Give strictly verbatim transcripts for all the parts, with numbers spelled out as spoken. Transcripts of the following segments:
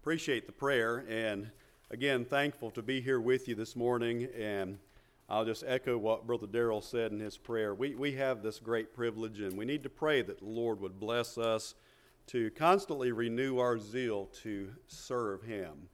appreciate the prayer, and again, thankful to be here with you this morning. And I'll just echo what Brother Darrell said in his prayer. We we have this great privilege, and we need to pray that the Lord would bless us to constantly renew our zeal to serve Him.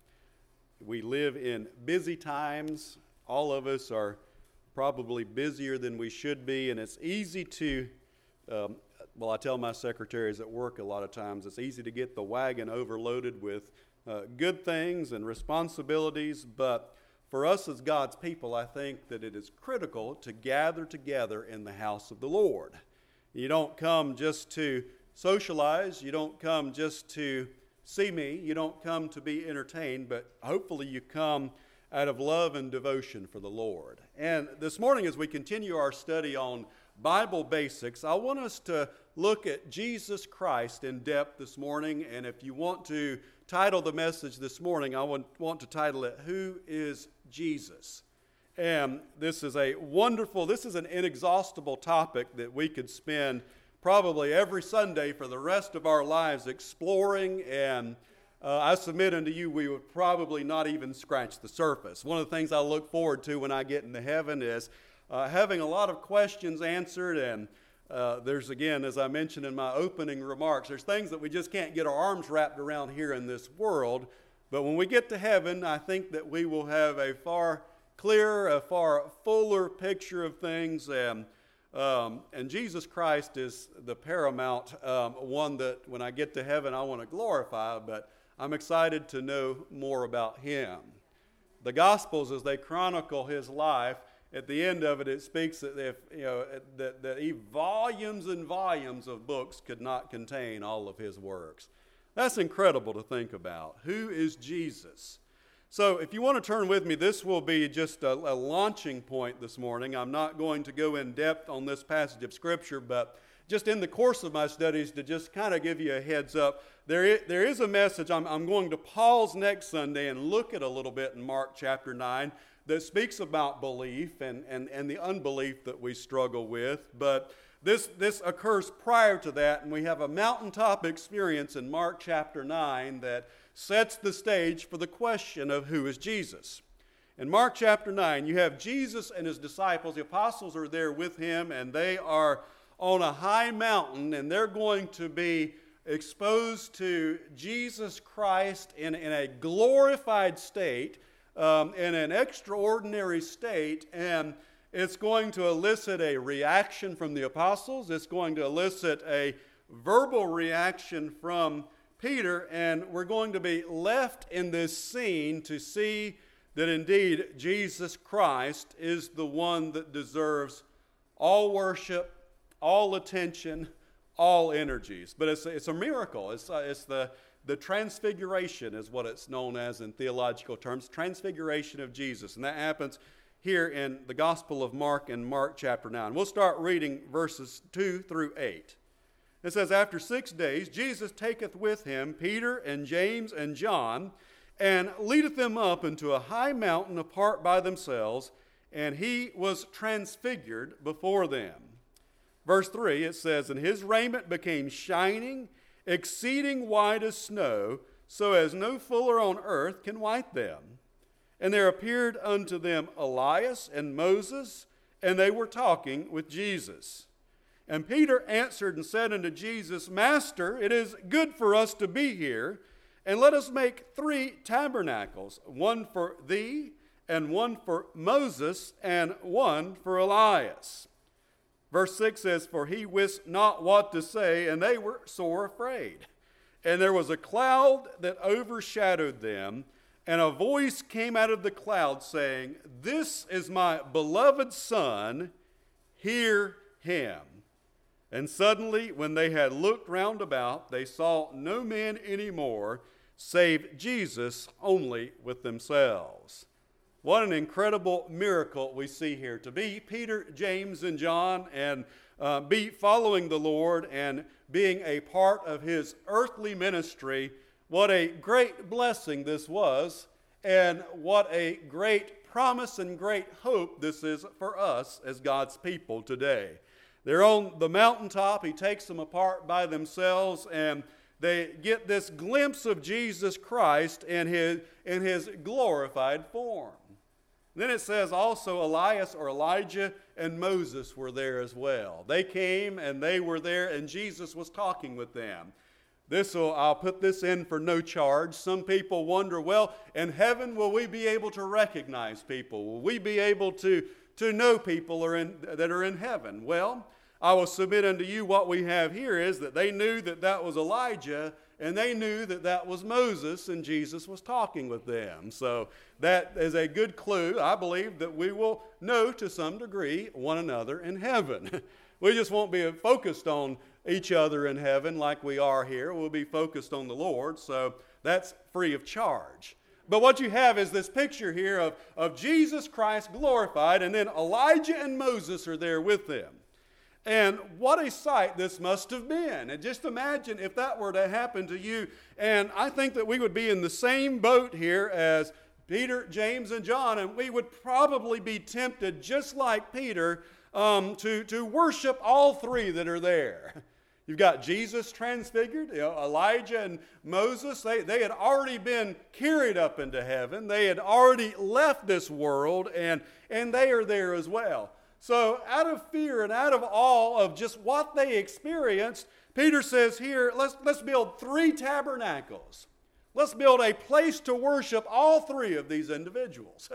We live in busy times. All of us are probably busier than we should be, and it's easy to, um, well, I tell my secretaries at work a lot of times, it's easy to get the wagon overloaded with uh, good things and responsibilities, but for us as God's people, I think that it is critical to gather together in the house of the Lord. You don't come just to socialize, you don't come just to see me, you don't come to be entertained, but hopefully you come out of love and devotion for the Lord. And this morning, as we continue our study on Bible basics, I want us to look at Jesus Christ in depth this morning. And if you want to title the message this morning, I want, want to title it, Who is Jesus? And this is a wonderful, this is an inexhaustible topic that we could spend probably every Sunday for the rest of our lives exploring, and uh, I submit unto you, we would probably not even scratch the surface. One of the things I look forward to when I get into heaven is uh, having a lot of questions answered, and uh, there's, again, as I mentioned in my opening remarks, there's things that we just can't get our arms wrapped around here in this world, but when we get to heaven, I think that we will have a far clearer, a far fuller picture of things, and Um, and Jesus Christ is the paramount um, one that when I get to heaven I want to glorify, but I'm excited to know more about Him. The Gospels, as they chronicle His life, at the end of it, it speaks that if you know that, that he, volumes and volumes of books could not contain all of His works. That's incredible to think about. Who is Jesus? So if you want to turn with me, this will be just a, a launching point this morning. I'm not going to go in depth on this passage of Scripture, but just in the course of my studies, to just kind of give you a heads up, there is, there is a message. I'm, I'm going to pause next Sunday and look at a little bit in Mark chapter nine that speaks about belief and, and, and the unbelief that we struggle with. But this, this occurs prior to that, and we have a mountaintop experience in Mark chapter nine that sets the stage for the question of who is Jesus. In Mark chapter nine, you have Jesus and His disciples. The apostles are there with Him, and they are on a high mountain, and they're going to be exposed to Jesus Christ in, in a glorified state, um, in an extraordinary state, and it's going to elicit a reaction from the apostles. It's going to elicit a verbal reaction from Peter, and we're going to be left in this scene to see that indeed Jesus Christ is the one that deserves all worship, all attention, all energies. But it's, it's a miracle. It's, uh, it's the, the transfiguration is what it's known as in theological terms, transfiguration of Jesus. And that happens here in the Gospel of Mark in Mark chapter nine. We'll start reading verses two through eight. It says, After six days, Jesus taketh with him Peter and James and John, and leadeth them up into a high mountain apart by themselves, and he was transfigured before them. Verse three, it says, And his raiment became shining, exceeding white as snow, so as no fuller on earth can white them. And there appeared unto them Elias and Moses, and they were talking with Jesus. And Peter answered and said unto Jesus, Master, it is good for us to be here, and let us make three tabernacles, one for thee, and one for Moses, and one for Elias. Verse six says, For he wist not what to say, and they were sore afraid. And there was a cloud that overshadowed them, and a voice came out of the cloud, saying, This is my beloved Son, hear him. And suddenly, when they had looked round about, they saw no man any more, save Jesus only with themselves. What an incredible miracle we see here. To be Peter, James, and John, and uh, be following the Lord and being a part of His earthly ministry, what a great blessing this was, and what a great promise and great hope this is for us as God's people today. They're on the mountaintop. He takes them apart by themselves, and they get this glimpse of Jesus Christ in his, in his glorified form. Then it says also Elias or Elijah and Moses were there as well. They came and they were there and Jesus was talking with them. This will, I'll put this in for no charge. Some people wonder, well, in heaven will we be able to recognize people? Will we be able to, to know people are in, that are in heaven? Well, I will submit unto you what we have here is that they knew that that was Elijah and they knew that that was Moses and Jesus was talking with them. So that is a good clue. I believe that we will know to some degree one another in heaven. We just won't be focused on each other in heaven like we are here. We'll be focused on the Lord, so that's free of charge. But what you have is this picture here of, of Jesus Christ glorified, and then Elijah and Moses are there with them. And what a sight this must have been. And just imagine if that were to happen to you. And I think that we would be in the same boat here as Peter, James, and John, and we would probably be tempted, just like Peter, um, to, to worship all three that are there. You've got Jesus transfigured, you know, Elijah and Moses. They, they had already been carried up into heaven. They had already left this world, and, and they are there as well. So out of fear and out of awe of just what they experienced, Peter says here, let's, let's build three tabernacles. Let's build a place to worship all three of these individuals.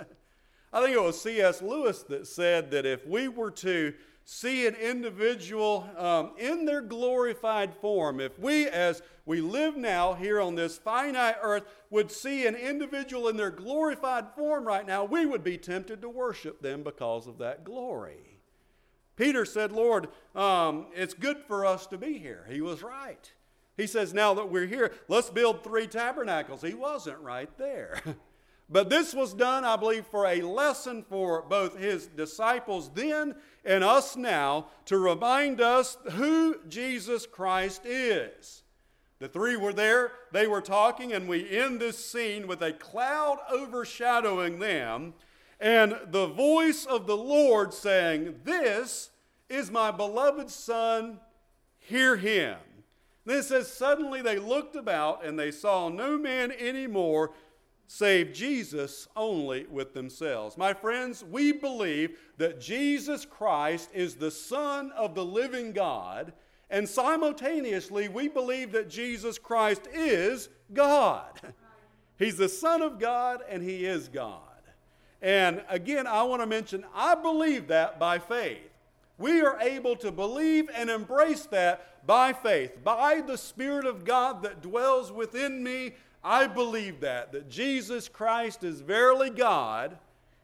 I think it was C S Lewis that said that if we were to see an individual um, in their glorified form, if we, as we live now here on this finite earth, would see an individual in their glorified form right now, we would be tempted to worship them because of that glory. Peter said, Lord, um, it's good for us to be here. He was right. He says, now that we're here, let's build three tabernacles. He wasn't right there. But this was done, I believe, for a lesson for both his disciples then and us now, to remind us who Jesus Christ is. The three were there, they were talking, and we end this scene with a cloud overshadowing them, and the voice of the Lord saying, "This is my beloved Son, hear him." Then it says, suddenly they looked about, and they saw no man anymore, save Jesus only with themselves. My friends, we believe that Jesus Christ is the Son of the living God, and simultaneously we believe that Jesus Christ is God. He's the Son of God and He is God. And again, I want to mention, I believe that by faith. We are able to believe and embrace that by faith, by the Spirit of God that dwells within me. I believe that, that Jesus Christ is verily God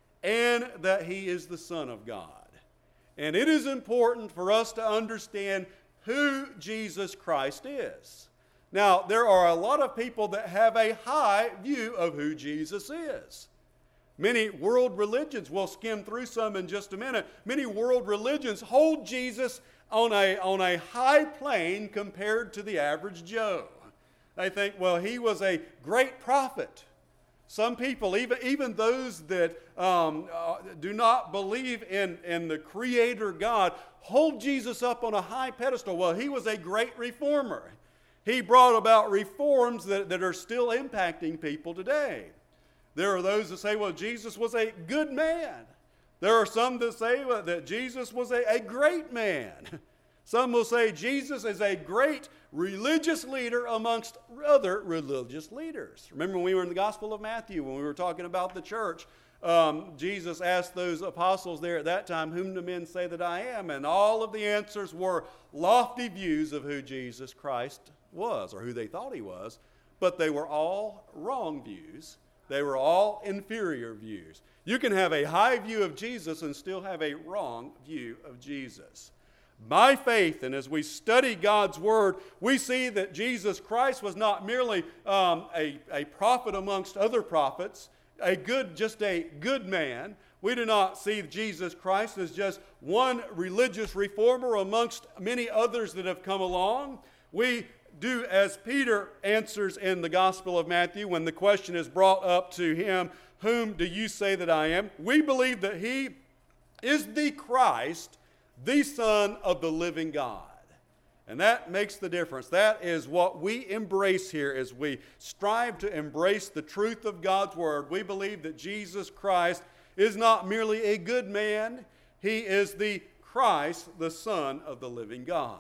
and that He is the Son of God. And it is important for us to understand who Jesus Christ is. Now, there are a lot of people that have a high view of who Jesus is. Many world religions, we'll skim through some in just a minute, many world religions hold Jesus on a, on a high plane compared to the average Joe. They think, well, he was a great prophet. Some people, even, even those that um, uh, do not believe in, in the Creator God, hold Jesus up on a high pedestal. Well, he was a great reformer. He brought about reforms that, that are still impacting people today. There are those that say, well, Jesus was a good man. There are some that say well, that Jesus was a, a great man. Some will say Jesus is a great religious leader amongst other religious leaders. Remember when we were in the Gospel of Matthew, when we were talking about the church, um, Jesus asked those apostles there at that time, whom do men say that I am? And all of the answers were lofty views of who Jesus Christ was, or who they thought He was, but they were all wrong views. They were all inferior views. You can have a high view of Jesus and still have a wrong view of Jesus. By faith, and as we study God's Word, we see that Jesus Christ was not merely um, a, a prophet amongst other prophets, a good, just a good man. We do not see Jesus Christ as just one religious reformer amongst many others that have come along. We do as Peter answers in the Gospel of Matthew when the question is brought up to him, whom do you say that I am? We believe that He is the Christ, the Son of the living God. And that makes the difference. That is what we embrace here as we strive to embrace the truth of God's Word. We believe that Jesus Christ is not merely a good man. He is the Christ, the Son of the living God.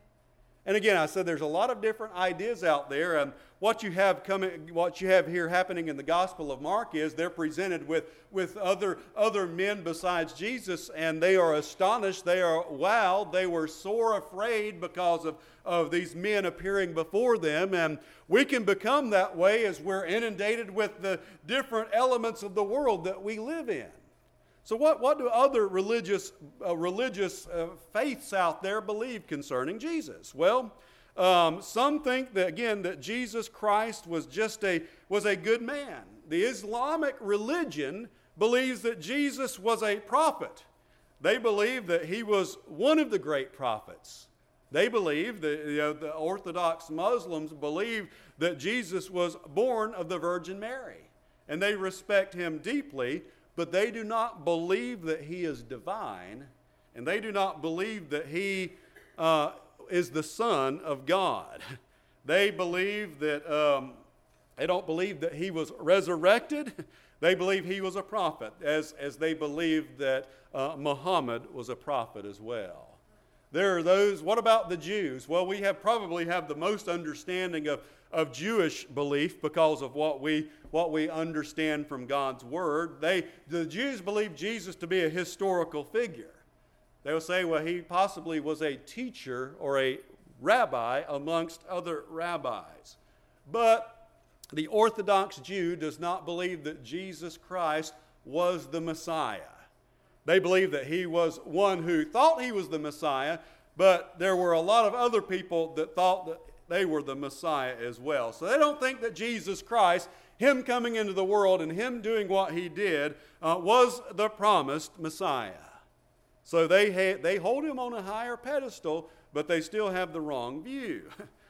And again, I said there's a lot of different ideas out there, and what you have coming, what you have here happening in the Gospel of Mark is they're presented with, with other, other men besides Jesus, and they are astonished, they are wowed, they were sore afraid because of, of these men appearing before them, and we can become that way as we're inundated with the different elements of the world that we live in. So what, what do other religious, uh, religious uh, faiths out there believe concerning Jesus? Well, um, some think that, again, that Jesus Christ was just a, was a good man. The Islamic religion believes that Jesus was a prophet. They believe that he was one of the great prophets. They believe, that, you know, the Orthodox Muslims believe that Jesus was born of the Virgin Mary. And they respect him deeply, but they do not believe that he is divine, and they do not believe that he uh, is the Son of God. They believe that, um, they don't believe that he was resurrected. They believe he was a prophet, as, as they believe that uh, Muhammad was a prophet as well. There are those, what about the Jews? Well, we have probably have the most understanding of, of Jewish belief because of what we, what we understand from God's Word. They, the Jews believe Jesus to be a historical figure. They will say, well, he possibly was a teacher or a rabbi amongst other rabbis. But the Orthodox Jew does not believe that Jesus Christ was the Messiah. They believe that he was one who thought he was the Messiah, but there were a lot of other people that thought that they were the Messiah as well. So they don't think that Jesus Christ, him coming into the world and him doing what he did, uh, was the promised Messiah. So they, ha- they hold him on a higher pedestal, but they still have the wrong view.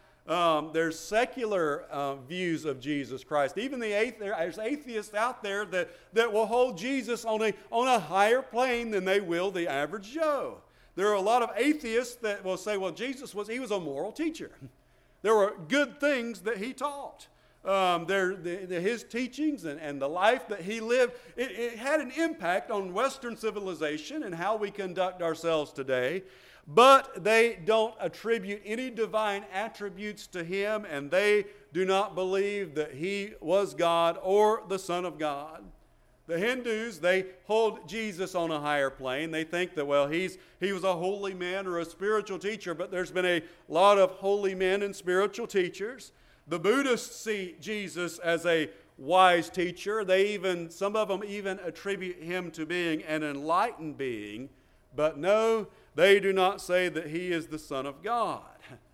Um, there's secular uh, views of Jesus Christ. Even the athe- there's atheists out there that, that will hold Jesus on a, on a higher plane than they will the average Joe. There are a lot of atheists that will say, well, Jesus was, he was a moral teacher. There were good things that he taught. Um, there, the, the, his teachings and, and the life that he lived, it, it had an impact on Western civilization and how we conduct ourselves today. But they don't attribute any divine attributes to him, and they do not believe that he was God or the Son of God. The Hindus, they hold Jesus on a higher plane. They think that, well, he's, he was a holy man or a spiritual teacher, but there's been a lot of holy men and spiritual teachers. The Buddhists see Jesus as a wise teacher. They even, some of them even attribute him to being an enlightened being, but no, they do not say that he is the Son of God.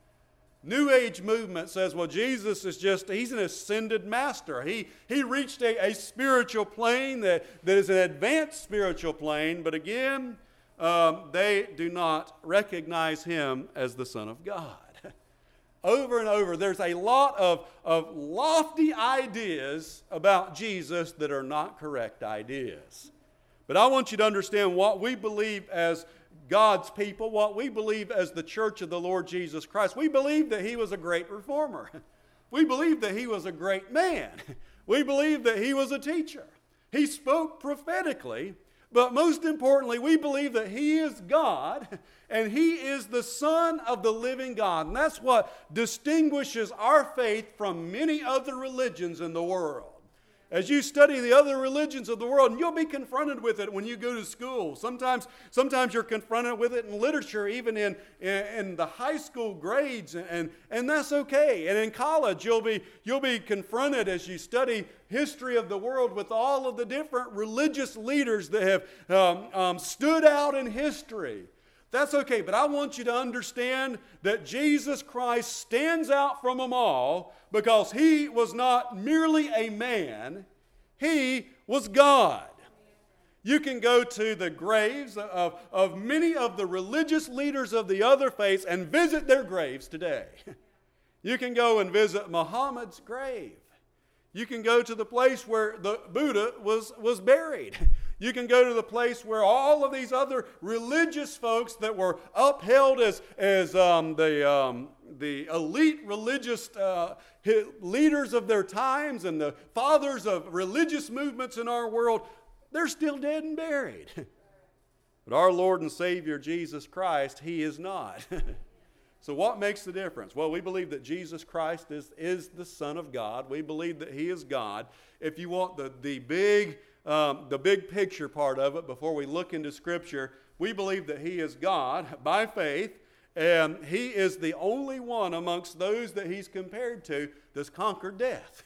New Age movement says, well, Jesus is just, he's an ascended master. He, he reached a, a spiritual plane that, that is an advanced spiritual plane, but again, um, they do not recognize him as the Son of God. Over and over, there's a lot of, of lofty ideas about Jesus that are not correct ideas. But I want you to understand what we believe as God's people, what we believe as the church of the Lord Jesus Christ. We believe that he was a great reformer. We believe that he was a great man. We believe that he was a teacher. He spoke prophetically, but most importantly, we believe that he is God and he is the Son of the living God. And that's what distinguishes our faith from many other religions in the world. As you study the other religions of the world, and you'll be confronted with it when you go to school. Sometimes, sometimes you're confronted with it in literature, even in, in, in the high school grades, and, and that's okay. And in college, you'll be, you'll be confronted as you study history of the world with all of the different religious leaders that have um, um, stood out in history. That's okay, but I want you to understand that Jesus Christ stands out from them all because he was not merely a man, he was God. You can go to the graves of, of many of the religious leaders of the other faiths and visit their graves today. You can go and visit Muhammad's grave. You can go to the place where the Buddha was, was buried. You can go to the place where all of these other religious folks that were upheld as, as um, the, um, the elite religious uh, leaders of their times and the fathers of religious movements in our world, they're still dead and buried. But our Lord and Savior, Jesus Christ, He is not. So what makes the difference? Well, we believe that Jesus Christ is, is the Son of God. We believe that He is God. If you want the, the big um, the big picture part of it before we look into Scripture, we believe that He is God by faith, and He is the only one amongst those that He's compared to that's conquered death.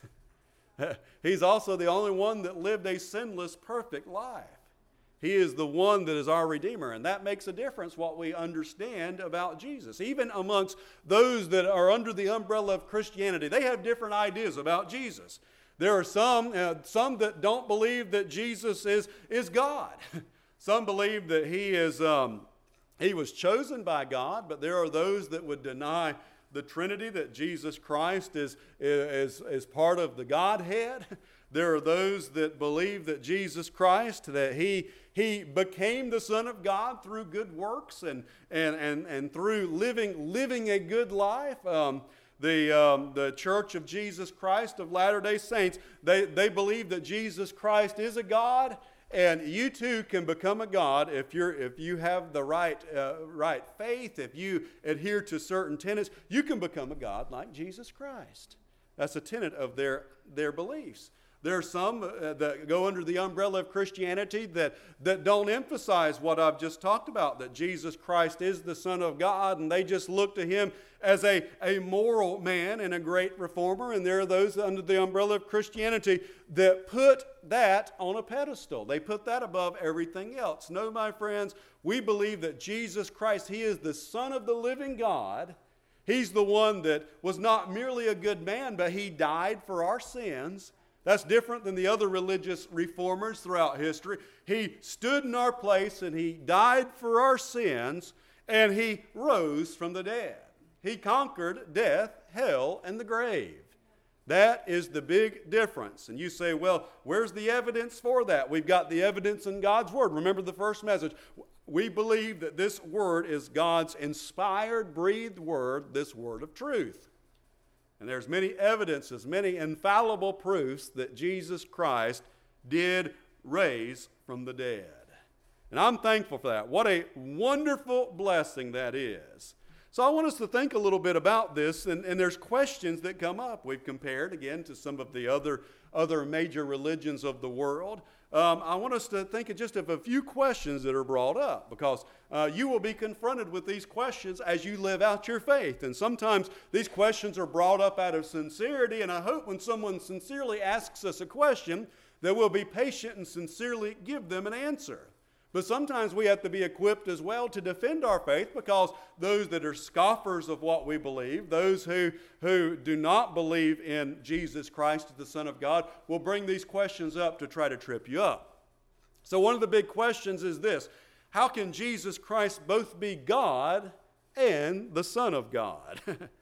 He's also the only one that lived a sinless, perfect life. He is the one that is our Redeemer, and that makes a difference what we understand about Jesus. Even amongst those that are under the umbrella of Christianity, they have different ideas about Jesus. There are some, uh, some that don't believe that Jesus is, is God. Some believe that he, is, um, he was chosen by God, but there are those that would deny the Trinity, that Jesus Christ is, is, is part of the Godhead. There are those that believe that Jesus Christ, that he, he became the Son of God through good works and, and, and, and through living, living a good life. Um, the, um, the Church of Jesus Christ of Latter-day Saints, they, they believe that Jesus Christ is a God, and you too can become a God if, you're, if you have the right, uh, right faith, if you adhere to certain tenets. You can become a God like Jesus Christ. That's a tenet of their, their beliefs. There are some uh, that go under the umbrella of Christianity that, that don't emphasize what I've just talked about, that Jesus Christ is the Son of God, and they just look to Him as a, a moral man and a great reformer. And there are those under the umbrella of Christianity that put that on a pedestal. They put that above everything else. No, my friends, we believe that Jesus Christ, He is the Son of the living God. He's the one that was not merely a good man, but He died for our sins. That's different than the other religious reformers throughout history. He stood in our place and He died for our sins, and He rose from the dead. He conquered death, hell, and the grave. That is the big difference. And you say, well, where's the evidence for that? We've got the evidence in God's Word. Remember the first message. We believe that this Word is God's inspired, breathed Word, this Word of truth. And there's many evidences, many infallible proofs that Jesus Christ did raise from the dead. And I'm thankful for that. What a wonderful blessing that is. So I want us to think a little bit about this, and, and there's questions that come up. We've compared, again, to some of the other, other major religions of the world. Um, I want us to think just of a few questions that are brought up, because uh, you will be confronted with these questions as you live out your faith. And sometimes these questions are brought up out of sincerity, and I hope when someone sincerely asks us a question that we'll be patient and sincerely give them an answer. But sometimes we have to be equipped as well to defend our faith, because those that are scoffers of what we believe, those who, who do not believe in Jesus Christ, the Son of God, will bring these questions up to try to trip you up. So one of the big questions is this: how can Jesus Christ both be God and the Son of God?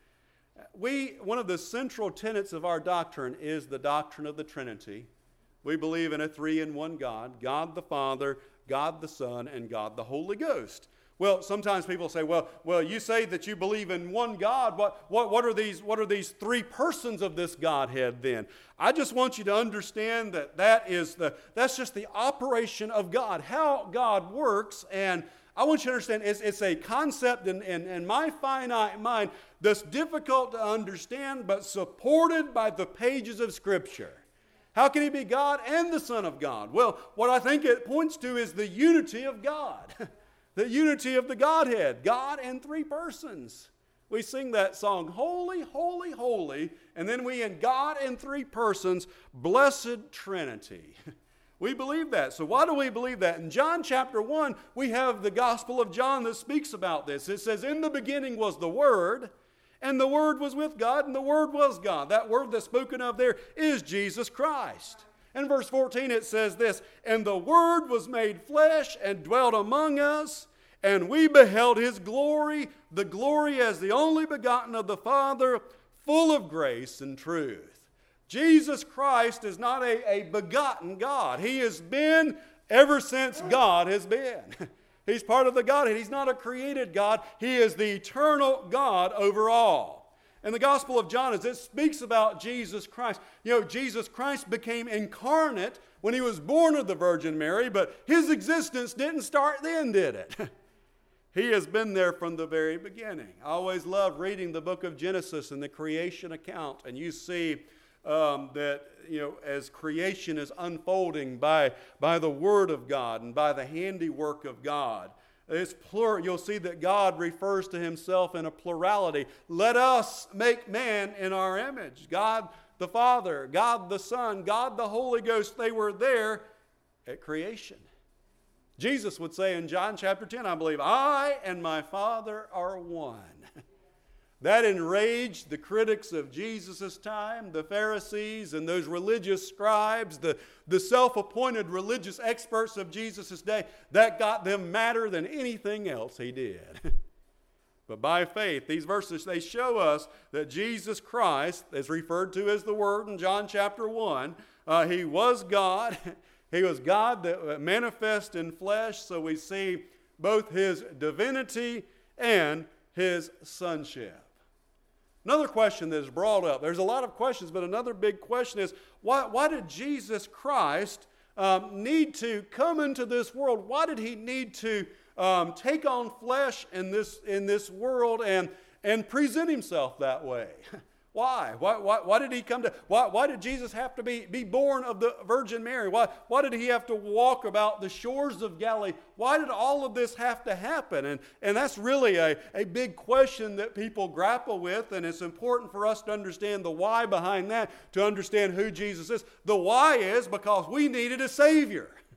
we, one of the central tenets of our doctrine is the doctrine of the Trinity. We believe in a three-in-one God, God the Father, God the Son, and God the Holy Ghost. Well, sometimes people say, well, well, you say that you believe in one God. What, what, what, are these, what are these three persons of this Godhead then? I just want you to understand that, that is the, that's just the operation of God, how God works. And I want you to understand it's, it's a concept in, in, in my finite mind that's difficult to understand, but supported by the pages of Scripture. How can He be God and the Son of God? Well, what I think it points to is the unity of God. The unity of the Godhead. God in three persons. We sing that song, Holy, Holy, Holy, and then we in God in three persons, Blessed Trinity. We believe that. So why do we believe that? In John chapter one, we have the Gospel of John that speaks about this. It says, in the beginning was the Word, and the Word was with God, and the Word was God. That Word that's spoken of there is Jesus Christ. In verse fourteen it says this, and the Word was made flesh and dwelt among us, and we beheld His glory, the glory as the only begotten of the Father, full of grace and truth. Jesus Christ is not a, a begotten God. He has been ever since God has been. He's part of the Godhead. He's not a created God. He is the eternal God over all. And the Gospel of John, as it speaks about Jesus Christ, you know, Jesus Christ became incarnate when he was born of the Virgin Mary, but his existence didn't start then, did it? He has been there from the very beginning. I always love reading the book of Genesis and the creation account, and you see um, that, you know, as creation is unfolding by, by the Word of God and by the handiwork of God, it's plural. You'll see that God refers to himself in a plurality. Let us make man in our image. God the Father, God the Son, God the Holy Ghost, they were there at creation. Jesus would say in John chapter ten, I believe, I and my Father are one. That enraged the critics of Jesus' time, the Pharisees and those religious scribes, the, the self-appointed religious experts of Jesus' day. That got them madder than anything else he did. But by faith, these verses, they show us that Jesus Christ, as referred to as the Word in John chapter one, uh, he was God. He was God that manifest in flesh, so we see both his divinity and his sonship. Another question that is brought up, there's a lot of questions, but another big question is, why, why did Jesus Christ um, need to come into this world? Why did he need to um, take on flesh in this, in this world and, and present himself that way? Why? Why, why? why did he come to, why, why did Jesus have to be, be born of the Virgin Mary? Why, why did he have to walk about the shores of Galilee? Why did all of this have to happen? And, and that's really a, a big question that people grapple with, and it's important for us to understand the why behind that, to understand who Jesus is. The why is because we needed a Savior. Yeah.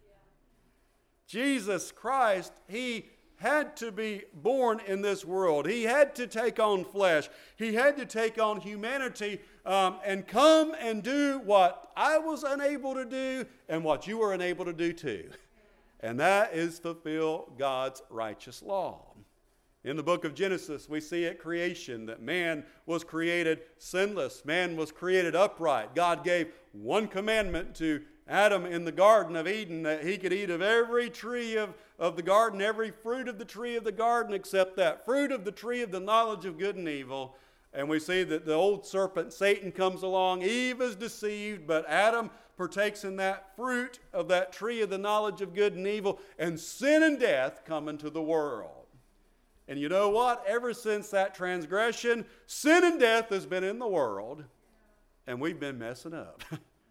Jesus Christ, he had to be born in this world. He had to take on flesh. He had to take on humanity um, and come and do what I was unable to do and what you were unable to do too. And that is fulfill God's righteous law. In the book of Genesis, we see at creation that man was created sinless. Man was created upright. God gave one commandment to Adam in the Garden of Eden, that he could eat of every tree of, of the garden, every fruit of the tree of the garden, except that fruit of the tree of the knowledge of good and evil. And we see that the old serpent, Satan, comes along. Eve is deceived, but Adam partakes in that fruit of that tree of the knowledge of good and evil, and sin and death come into the world. And you know what? Ever since that transgression, sin and death has been in the world, and we've been messing up.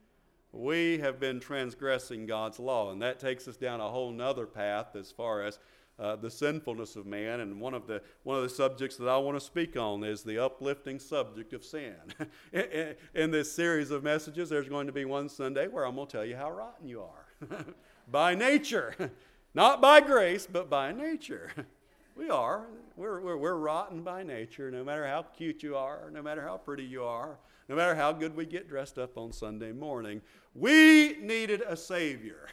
We have been transgressing God's law, and that takes us down a whole nother path as far as uh, the sinfulness of man. And one of the one of the subjects that I want to speak on is the uplifting subject of sin. in, in this series of messages, there's going to be one Sunday where I'm going to tell you how rotten you are. By nature. Not by grace, but by nature. We are. We're, we're, we're rotten by nature, no matter how cute you are, no matter how pretty you are, no matter how good we get dressed up on Sunday morning. We needed a Savior.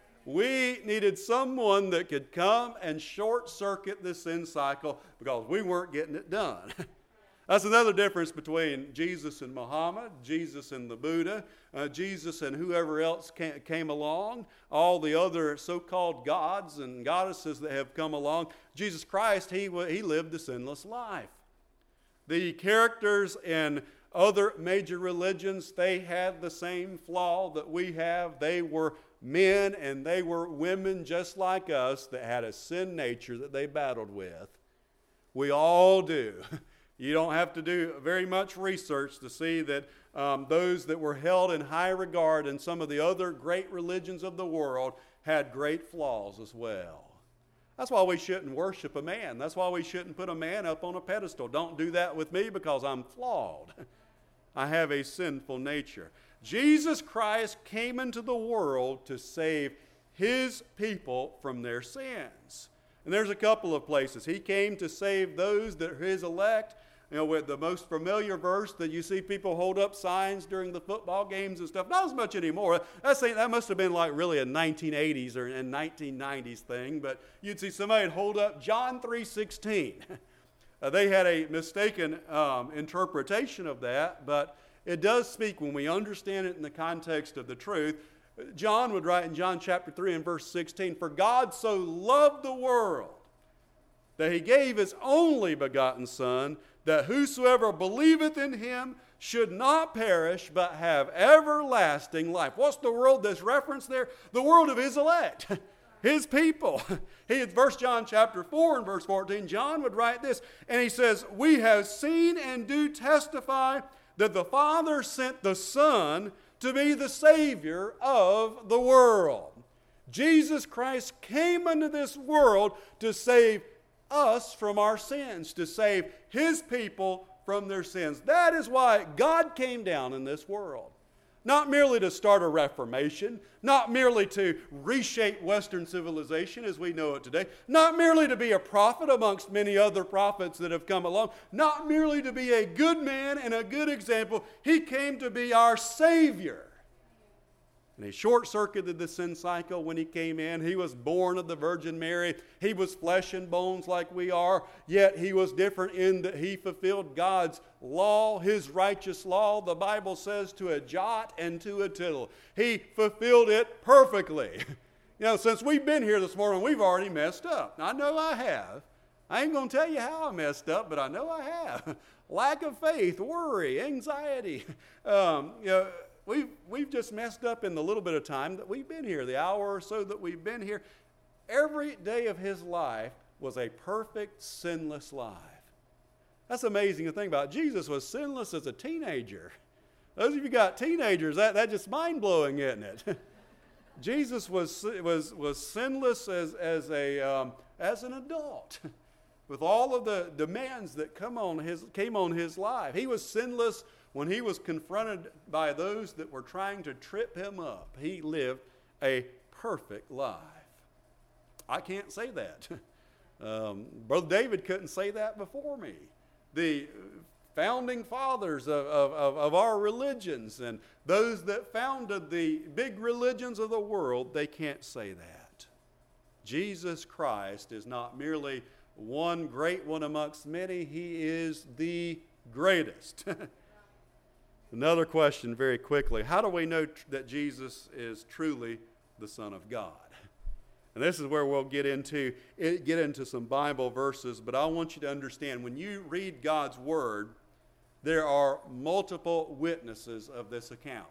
We needed someone that could come and short-circuit this sin cycle because we weren't getting it done. That's another difference between Jesus and Muhammad, Jesus and the Buddha, uh, Jesus and whoever else came, came along, all the other so-called gods and goddesses that have come along. Jesus Christ, he, he lived a sinless life. The characters in other major religions, they had the same flaw that we have. They were men and they were women just like us that had a sin nature that they battled with. We all do. You don't have to do very much research to see that um, those that were held in high regard in some of the other great religions of the world had great flaws as well. That's why we shouldn't worship a man. That's why we shouldn't put a man up on a pedestal. Don't do that with me because I'm flawed. I have a sinful nature. Jesus Christ came into the world to save his people from their sins. And there's a couple of places. He came to save those that are his elect. You know, with the most familiar verse that you see people hold up signs during the football games and stuff. Not as much anymore. That's, that must have been like really a nineteen eighties or a nineteen nineties thing. But you'd see somebody hold up John three sixteen. Uh, they had a mistaken um, interpretation of that, but it does speak, when we understand it in the context of the truth, John would write in John chapter three and verse sixteen, "For God so loved the world that he gave his only begotten Son, that whosoever believeth in him should not perish, but have everlasting life." What's the world that's referenced there? The world of his elect, his people. He, in First John chapter four and verse fourteen, John would write this, and he says, "We have seen and do testify that the Father sent the Son to be the Savior of the world." Jesus Christ came into this world to save us from our sins, to save his people from their sins. That is why God came down in this world. Not merely to start a reformation, not merely to reshape Western civilization as we know it today, not merely to be a prophet amongst many other prophets that have come along, not merely to be a good man and a good example. He came to be our Savior. And he short-circuited the sin cycle when he came in. He was born of the Virgin Mary. He was flesh and bones like we are, yet he was different in that he fulfilled God's law, his righteous law, the Bible says, to a jot and to a tittle. He fulfilled it perfectly. You know, since we've been here this morning, we've already messed up. I know I have. I ain't going to tell you how I messed up, but I know I have. Lack of faith, worry, anxiety. Um, you know, We've, we've just messed up in the little bit of time that we've been here, the hour or so that we've been here. Every day of his life was a perfect, sinless life. That's amazing to think about. Jesus was sinless as a teenager. Those of you got teenagers, that, that's just mind-blowing, isn't it? Jesus was, was, was sinless as, as, a, um, as an adult, with all of the demands that come on his, came on his life. He was sinless when he was confronted by those that were trying to trip him up. He lived a perfect life. I can't say that. Um, Brother David couldn't say that before me. The founding fathers of, of, of our religions and those that founded the big religions of the world, they can't say that. Jesus Christ is not merely one great one amongst many. He is the greatest. Another question very quickly. How do we know tr- that Jesus is truly the Son of God? And this is where we'll get into, get into some Bible verses, but I want you to understand, when you read God's Word, there are multiple witnesses of this account.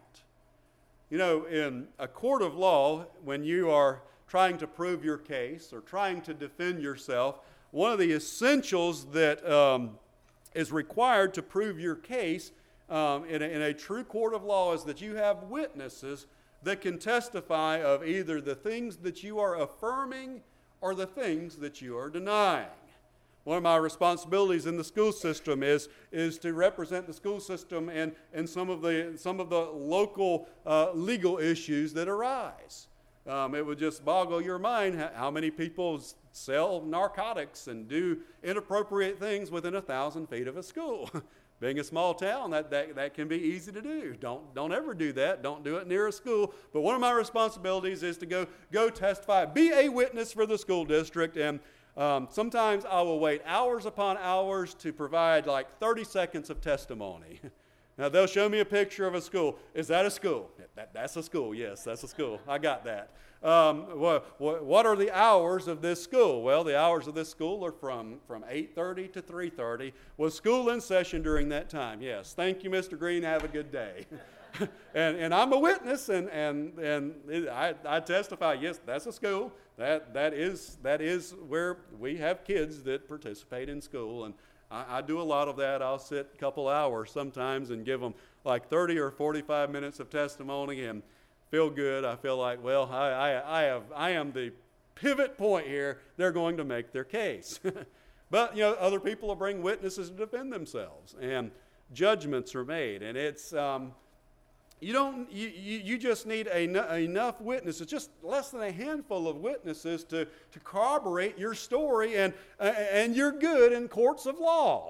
You know, in a court of law, when you are trying to prove your case or trying to defend yourself, one of the essentials that um, is required to prove your case Um, in, a, in a true court of law is that you have witnesses that can testify of either the things that you are affirming or the things that you are denying. One of my responsibilities in the school system is, is to represent the school system and, and some of the, some of the local uh, legal issues that arise. Um, it would just boggle your mind how many people sell narcotics and do inappropriate things within a thousand feet of a school. Being a small town, that, that, that can be easy to do. Don't, don't ever do that. Don't do it near a school. But one of my responsibilities is to go, go testify, be a witness for the school district. And um, sometimes I will wait hours upon hours to provide like thirty seconds of testimony. Now, they'll show me a picture of a school. Is that a school? That, that's a school. Yes, that's a school. I got that. Um, what, what are the hours of this school? Well, the hours of this school are from, from eight thirty to three thirty. Was school in session during that time? Yes. Thank you, Mister Green. Have a good day. and, and I'm a witness, and, and, and I, I testify, yes, that's a school. That, that, is, that is where we have kids that participate in school. And I, I do a lot of that. I'll sit a couple hours sometimes and give them like thirty or forty-five minutes of testimony and feel good. I feel like, well, I, I, I, have, I am the pivot point here. They're going to make their case. But, you know, other people will bring witnesses to defend themselves, and judgments are made. And it's, um, you don't, you, you, you just need a, enough witnesses, just less than a handful of witnesses to, to corroborate your story, and, uh, and you're good in courts of law.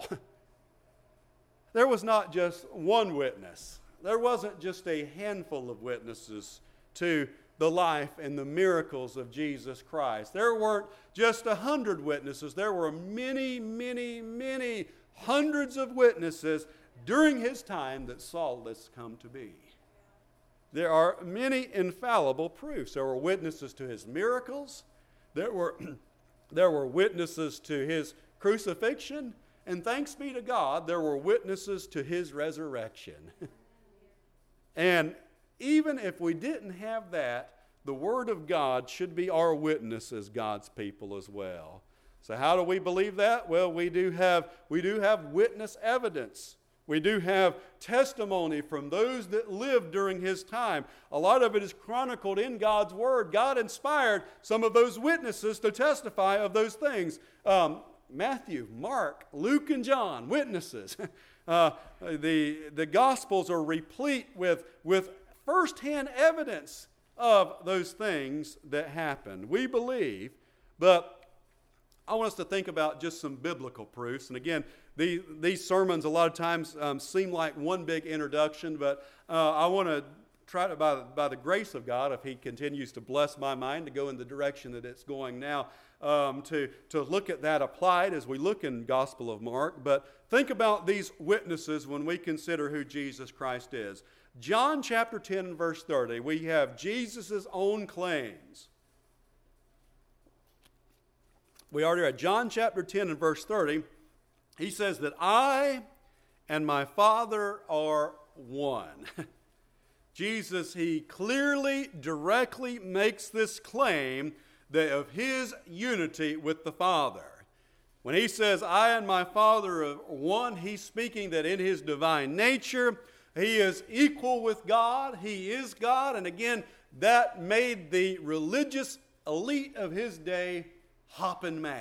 There was not just one witness. There wasn't just a handful of witnesses to the life and the miracles of Jesus Christ. There weren't just a hundred witnesses. There were many, many, many hundreds of witnesses during his time that saw this come to be. there are many infallible proofs. There were witnesses to his miracles. There were, there were witnesses to his crucifixion. And thanks be to God, there were witnesses to his resurrection. And even if we didn't have that, the Word of God should be our witness as God's people as well. So how do we believe that? Well, we do have, we do have witness evidence. We do have testimony from those that lived during his time. A lot of it is chronicled in God's Word. God inspired some of those witnesses to testify of those things. Um, Matthew, Mark, Luke, and John, witnesses. uh, the, the Gospels are replete with, with firsthand evidence of those things that happened. We believe, but I want us to think about just some biblical proofs. And again, these, these sermons a lot of times um, seem like one big introduction, but uh, I want to try to, by, by the grace of God, if he continues to bless my mind to go in the direction that it's going now, um, to, to look at that applied as we look in Gospel of Mark. But think about these witnesses when we consider who Jesus Christ is. John chapter ten and verse thirty, we have Jesus' own claims. We already read John chapter ten and verse thirty. He says that I and my Father are one. Jesus, he clearly, directly makes this claim that of his unity with the Father. When he says, I and my Father are one, he's speaking that in his divine nature, he is equal with God. He is God. And again, that made the religious elite of his day hopping mad.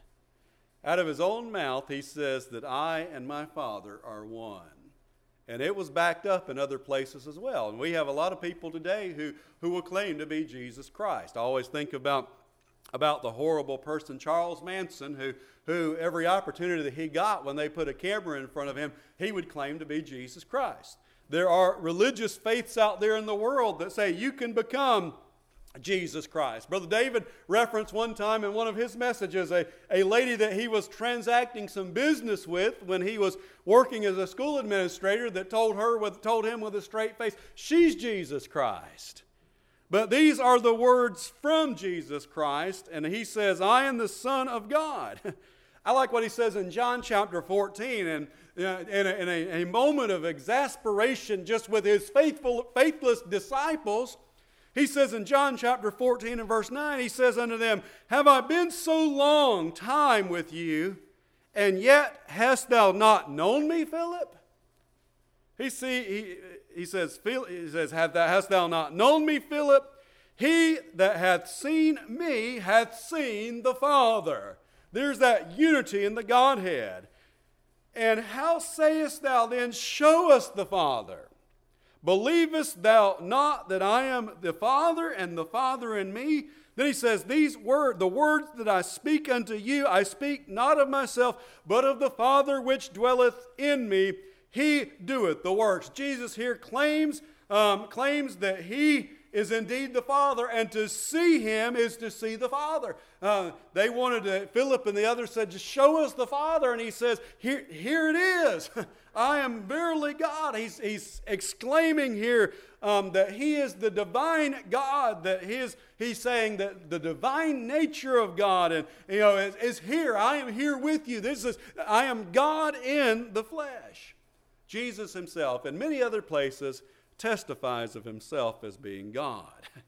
Out of his own mouth, he says that I and my Father are one. And it was backed up in other places as well. And we have a lot of people today who, who will claim to be Jesus Christ. I always think about, about the horrible person Charles Manson, who, who every opportunity that he got when they put a camera in front of him, he would claim to be Jesus Christ. There are religious faiths out there in the world that say you can become Jesus Christ. Brother David referenced one time in one of his messages a, a lady that he was transacting some business with when he was working as a school administrator that told her with, told him with a straight face, she's Jesus Christ. But these are the words from Jesus Christ, and he says, I am the Son of God. I like what he says in John chapter fourteen, and uh, in, a, in a, a moment of exasperation just with his faithful, faithless disciples, he says in John chapter fourteen and verse nine, he says unto them, have I been so long time with you, and yet hast thou not known me, Philip? He see he, he says, he says, have thou, hast thou not known me, Philip? He that hath seen me hath seen the Father. There's that unity in the Godhead. And how sayest thou then, show us the Father? Believest thou not that I am the Father and the Father in me? Then he says, these words, the words that I speak unto you, I speak not of myself, but of the Father which dwelleth in me. He doeth the works. Jesus here claims, um, claims that he is indeed the Father, and to see him is to see the Father. Uh, they wanted to, Philip and the others said, just show us the Father. And he says, here, here it is. I am verily God. He's, he's exclaiming here um, that he is the divine God, that his, he's saying that the divine nature of God and, you know, is, is here. I am here with you. This is, I am God in the flesh. Jesus himself, in many other places, testifies of himself as being God.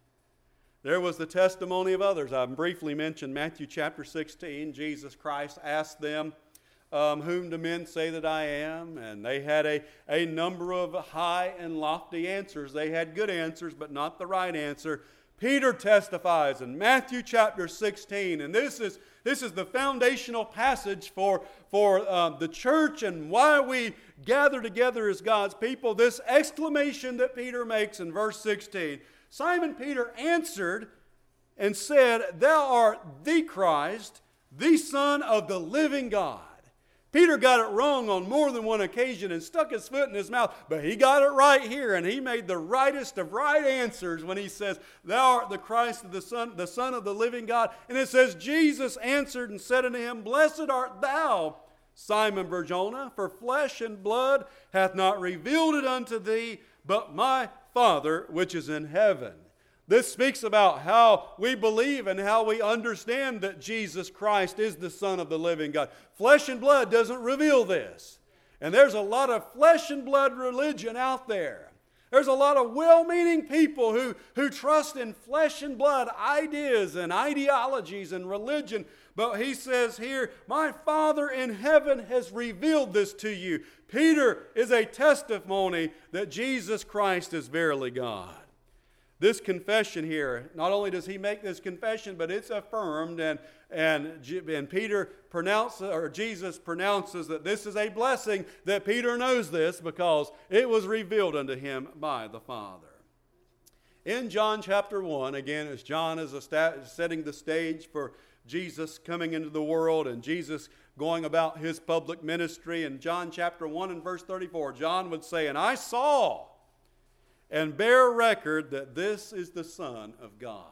There was the testimony of others. I briefly mentioned Matthew chapter sixteen. Jesus Christ asked them, um, whom do men say that I am? And they had a, a number of high and lofty answers. They had good answers, but not the right answer. Peter testifies in Matthew chapter sixteen, and this is this is the foundational passage for, for uh, the church and why we gather together as God's people. This exclamation that Peter makes in verse sixteen, Simon Peter answered and said, thou art the Christ, the Son of the living God. Peter got it wrong on more than one occasion and stuck his foot in his mouth, but he got it right here, and he made the rightest of right answers when he says, thou art the Christ, the Son, the Son of the living God. And it says, Jesus answered and said unto him, blessed art thou, Simon Bar-Jonah, for flesh and blood hath not revealed it unto thee, but my Father which is in heaven. This speaks about how we believe and how we understand that Jesus Christ is the Son of the living God. Flesh and blood doesn't reveal this. And there's a lot of flesh and blood religion out there. There's a lot of well-meaning people who, who trust in flesh and blood ideas and ideologies and religion. But he says here, my Father in heaven has revealed this to you. Peter is a testimony that Jesus Christ is verily God. This confession here, not only does he make this confession, but it's affirmed, and and, and Peter pronounces, or Jesus pronounces that this is a blessing, that Peter knows this because it was revealed unto him by the Father. In John chapter one, again, as John is setting the stage for Jesus coming into the world and Jesus going about his public ministry, in John chapter one and verse thirty-four, John would say, and I saw and bear record that this is the Son of God.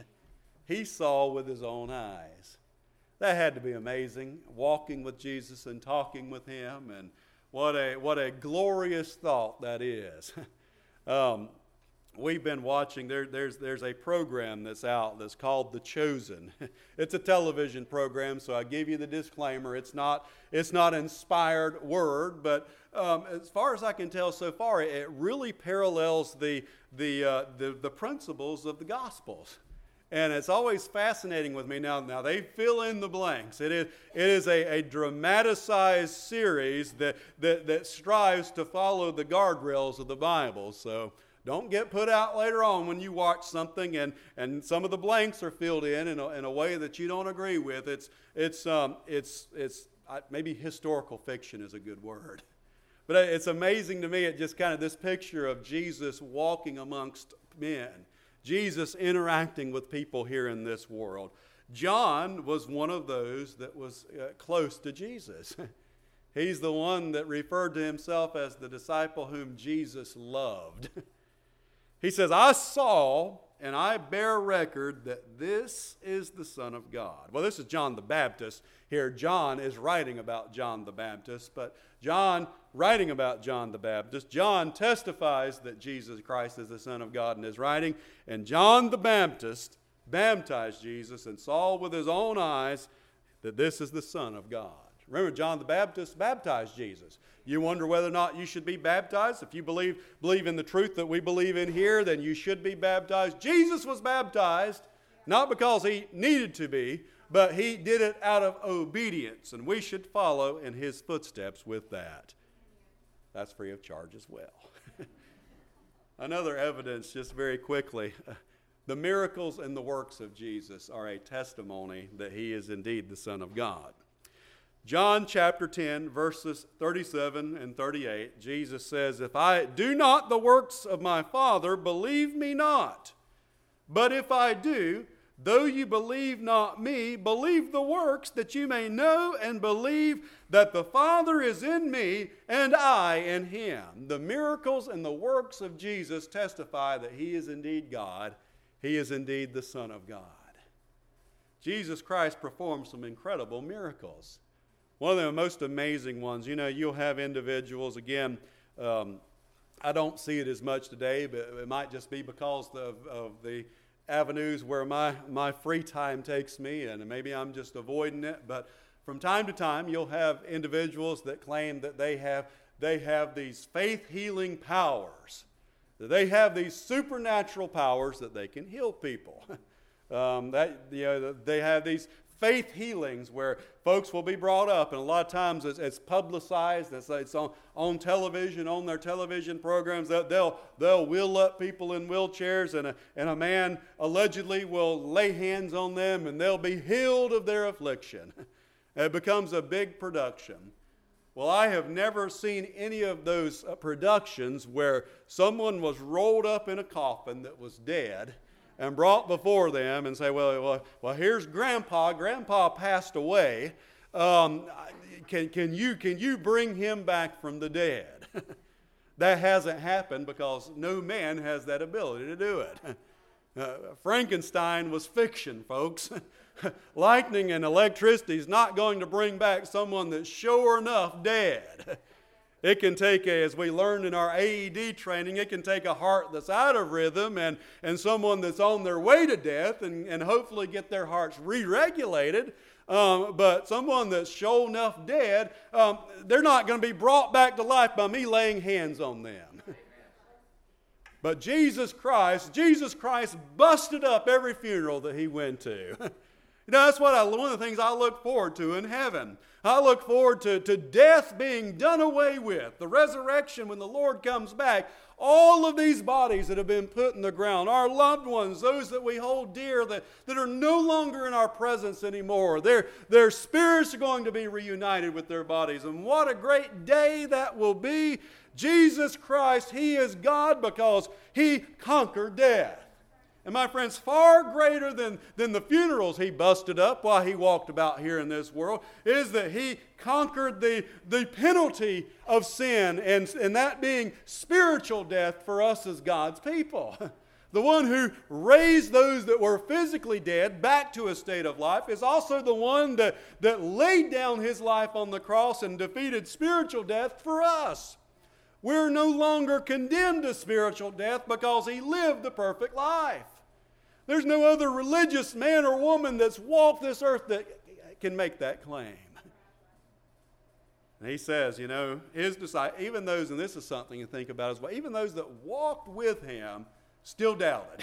He saw with his own eyes. That had to be amazing, walking with Jesus and talking with him, and what a what a glorious thought that is. um, we've been watching, there, there's, there's a program that's out that's called The Chosen. It's a television program, so I give you the disclaimer. It's not, it's not inspired word, but um, as far as I can tell so far, it really parallels the, the, uh, the, the principles of the Gospels. And it's always fascinating with me. Now, now they fill in the blanks. It is, it is a, a dramatized series that, that, that strives to follow the guardrails of the Bible. So don't get put out later on when you watch something and, and some of the blanks are filled in in a, in a way that you don't agree with. It's, it's, um, it's, it's uh, maybe historical fiction is a good word. But it's amazing to me, it just kind of this picture of Jesus walking amongst men. Jesus interacting with people here in this world. John was one of those that was uh, close to Jesus. He's the one that referred to himself as the disciple whom Jesus loved. He says, I saw and I bear record that this is the Son of God. Well, this is John the Baptist. Here, John is writing about John the Baptist, but John, writing about John the Baptist, John testifies that Jesus Christ is the Son of God in his writing, and John the Baptist baptized Jesus and saw with his own eyes that this is the Son of God. Remember, John the Baptist baptized Jesus. You wonder whether or not you should be baptized. If you believe, believe in the truth that we believe in here, then you should be baptized. Jesus was baptized, not because he needed to be, but he did it out of obedience, and we should follow in his footsteps with that. That's free of charge as well. Another evidence, just very quickly, the miracles and the works of Jesus are a testimony that he is indeed the Son of God. John chapter ten, verses thirty-seven and thirty-eight, Jesus says, if I do not the works of my Father, believe me not. But if I do, though you believe not me, believe the works, that you may know and believe that the Father is in me and I in him. The miracles and the works of Jesus testify that he is indeed God. He is indeed the Son of God. Jesus Christ performed some incredible miracles. One of the most amazing ones, you know, you'll have individuals, again, um, I don't see it as much today, but it might just be because of, of the avenues where my, my free time takes me, and maybe I'm just avoiding it. But from time to time, you'll have individuals that claim that they have, they have these faith-healing powers, that they have these supernatural powers that they can heal people. um, that you know, they have these faith healings where folks will be brought up, and a lot of times it's, it's publicized, it's, it's on, on television, on their television programs. They'll, they'll, they'll wheel up people in wheelchairs, and a, and a man allegedly will lay hands on them, and they'll be healed of their affliction. It becomes a big production. Well, I have never seen any of those productions where someone was rolled up in a coffin that was dead and brought before them and say, well, well, well here's Grandpa. Grandpa passed away. Um, can, can, you, can you bring him back from the dead? That hasn't happened because no man has that ability to do it. Uh, Frankenstein was fiction, folks. Lightning and electricity is not going to bring back someone that's sure enough dead. It can take, a, as we learned in our A E D training, it can take a heart that's out of rhythm and, and someone that's on their way to death and, and hopefully get their hearts re-regulated. Um, but someone that's sure enough dead, um, they're not going to be brought back to life by me laying hands on them. But Jesus Christ, Jesus Christ busted up every funeral that he went to. You know, that's what I, one of the things I look forward to in heaven. I look forward to, to death being done away with, the resurrection when the Lord comes back. All of these bodies that have been put in the ground, our loved ones, those that we hold dear, that, that are no longer in our presence anymore, their, their spirits are going to be reunited with their bodies. And what a great day that will be. Jesus Christ, He is God because He conquered death. And my friends, far greater than, than the funerals he busted up while he walked about here in this world is that he conquered the, the penalty of sin, and, and that being spiritual death for us as God's people. The one who raised those that were physically dead back to a state of life is also the one that, that laid down his life on the cross and defeated spiritual death for us. We're no longer condemned to spiritual death because he lived the perfect life. There's no other religious man or woman that's walked this earth that can make that claim. And he says, you know, his disciples, even those, and this is something to think about as well, even those that walked with him still doubted.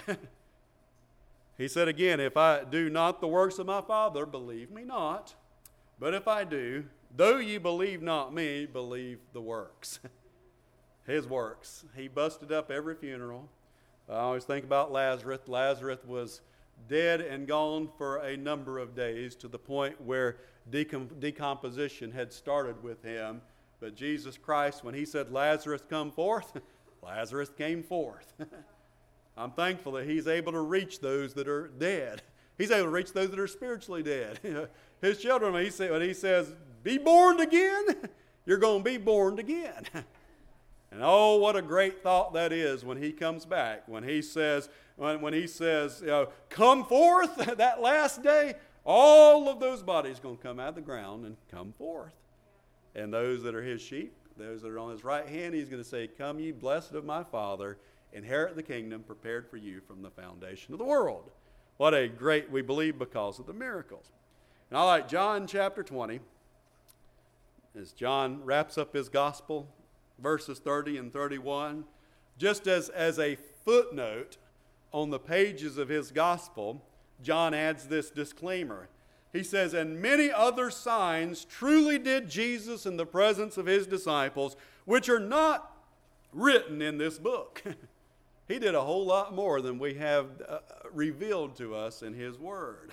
He said again, if I do not the works of my Father, believe me not. But if I do, though ye believe not me, believe the works. His works. He busted up every funeral. I always think about Lazarus. Lazarus was dead and gone for a number of days to the point where decom- decomposition had started with him. But Jesus Christ, when he said, Lazarus, come forth, Lazarus came forth. I'm thankful that he's able to reach those that are dead. He's able to reach those that are spiritually dead. His children, when he, say, when he says, be born again, you're going to be born again. And oh, what a great thought that is when he comes back. When he says, when, when he says, you know, come forth that last day, all of those bodies are going to come out of the ground and come forth. And those that are his sheep, those that are on his right hand, he's going to say, come ye blessed of my Father, inherit the kingdom prepared for you from the foundation of the world. What a great, we believe because of the miracles. And I like John chapter twenty. As John wraps up his gospel, verses thirty and thirty-one, just as, as a footnote on the pages of his gospel, John adds this disclaimer. He says, and many other signs truly did Jesus in the presence of his disciples, which are not written in this book. He did a whole lot more than we have uh, revealed to us in his word.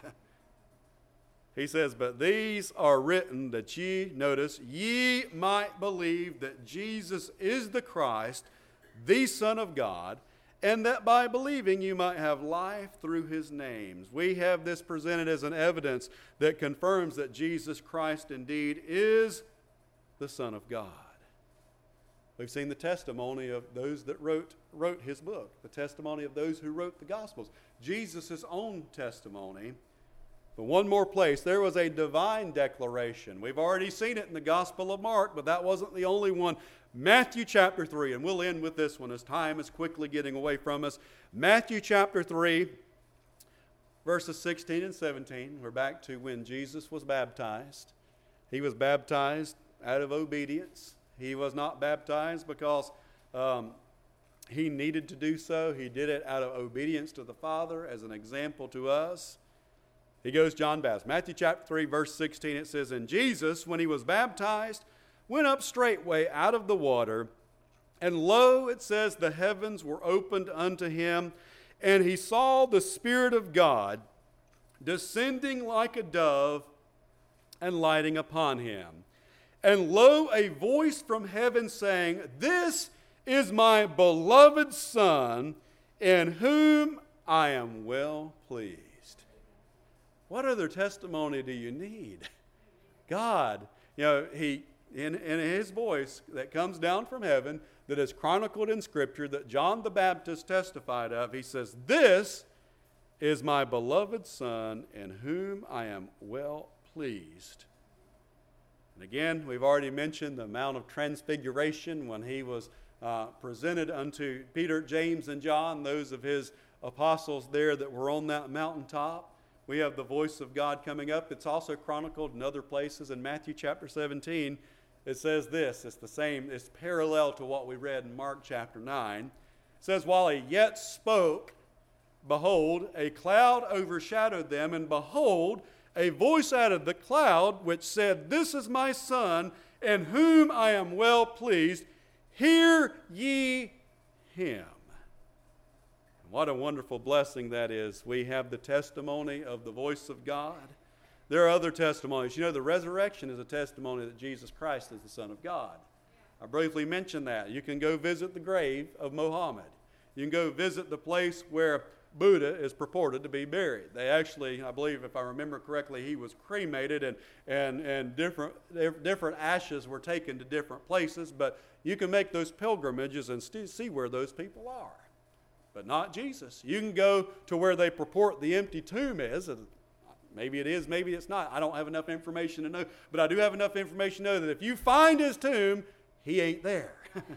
He says, but these are written that ye, notice, ye might believe that Jesus is the Christ, the Son of God, and that by believing you might have life through his names. We have this presented as an evidence that confirms that Jesus Christ indeed is the Son of God. We've seen the testimony of those that wrote, wrote his book, the testimony of those who wrote the Gospels, Jesus' own testimony. But one more place, there was a divine declaration. We've already seen it in the Gospel of Mark, but that wasn't the only one. Matthew chapter three, and we'll end with this one as time is quickly getting away from us. Matthew chapter three, verses sixteen and seventeen. We're back to when Jesus was baptized. He was baptized out of obedience. He was not baptized because um, he needed to do so. He did it out of obedience to the Father as an example to us. He goes, John Baptist. Matthew chapter three, verse sixteen, it says, and Jesus, when he was baptized, went up straightway out of the water, and lo, it says, the heavens were opened unto him, and he saw the Spirit of God descending like a dove and lighting upon him. And lo, a voice from heaven saying, this is my beloved Son, in whom I am well pleased. What other testimony do you need? God, you know, he in, in his voice that comes down from heaven, that is chronicled in Scripture, that John the Baptist testified of, he says, this is my beloved Son, in whom I am well pleased. And again, we've already mentioned the Mount of Transfiguration when he was uh, presented unto Peter, James, and John, those of his apostles there that were on that mountaintop. We have the voice of God coming up. It's also chronicled in other places. In Matthew chapter seventeen, it says this. It's the same. It's parallel to what we read in Mark chapter nine. It says, while he yet spoke, behold, a cloud overshadowed them, and behold, a voice out of the cloud which said, this is my Son, in whom I am well pleased. Hear ye him. What a wonderful blessing that is. We have the testimony of the voice of God. There are other testimonies. You know, the resurrection is a testimony that Jesus Christ is the Son of God. I briefly mentioned that. You can go visit the grave of Muhammad. You can go visit the place where Buddha is purported to be buried. They actually, I believe, if I remember correctly, he was cremated and, and, and different, different ashes were taken to different places. But you can make those pilgrimages and st- see where those people are. But not Jesus. You can go to where they purport the empty tomb is. Maybe it is, maybe it's not. I don't have enough information to know. But I do have enough information to know that if you find his tomb, he ain't there.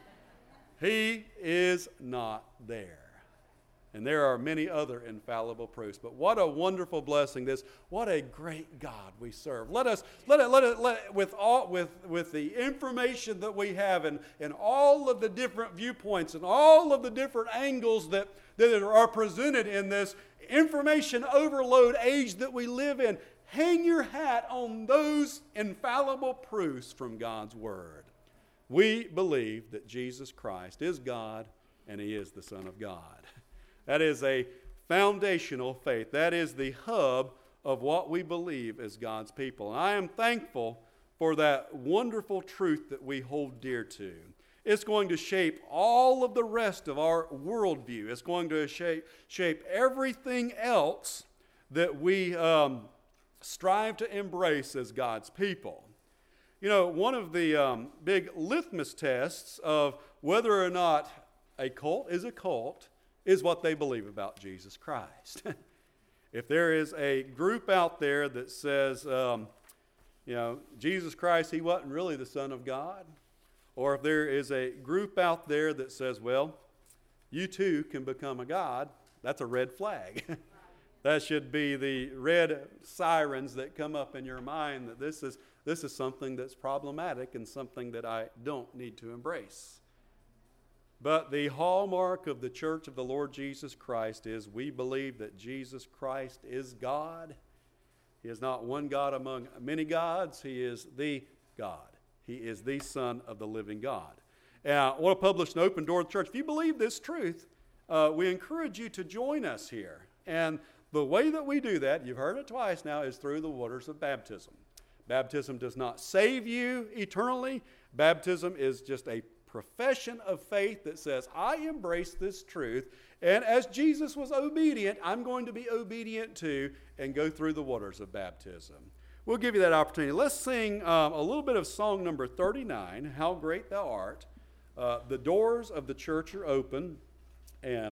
He is not there. And there are many other infallible proofs. But what a wonderful blessing this. What a great God we serve. Let us, let it, let it, let it, with all, with, with the information that we have and, and all of the different viewpoints and all of the different angles that, that are presented in this information overload age that we live in, hang your hat on those infallible proofs from God's Word. We believe that Jesus Christ is God and He is the Son of God. That is a foundational faith. That is the hub of what we believe as God's people. And I am thankful for that wonderful truth that we hold dear to. It's going to shape all of the rest of our worldview. It's going to shape, shape everything else that we um, strive to embrace as God's people. You know, one of the um, big litmus tests of whether or not a cult is a cult is what they believe about Jesus Christ. If there is a group out there that says, um, you know, Jesus Christ, He wasn't really the Son of God, or if there is a group out there that says, well, you too can become a God, that's a red flag. That should be the red sirens that come up in your mind that this is, this is something that's problematic and something that I don't need to embrace. But the hallmark of the Church of the Lord Jesus Christ is we believe that Jesus Christ is God. He is not one God among many gods. He is the God. He is the Son of the living God. And I want to publish an open door to the church. If you believe this truth, uh, we encourage you to join us here. And the way that we do that, you've heard it twice now, is through the waters of baptism. Baptism does not save you eternally. Baptism is just a profession of faith that says, I embrace this truth, and as Jesus was obedient, I'm going to be obedient too, and go through the waters of baptism. We'll give you that opportunity. Let's sing um, a little bit of song number thirty-nine, How Great Thou Art. Uh, the doors of the church are open, and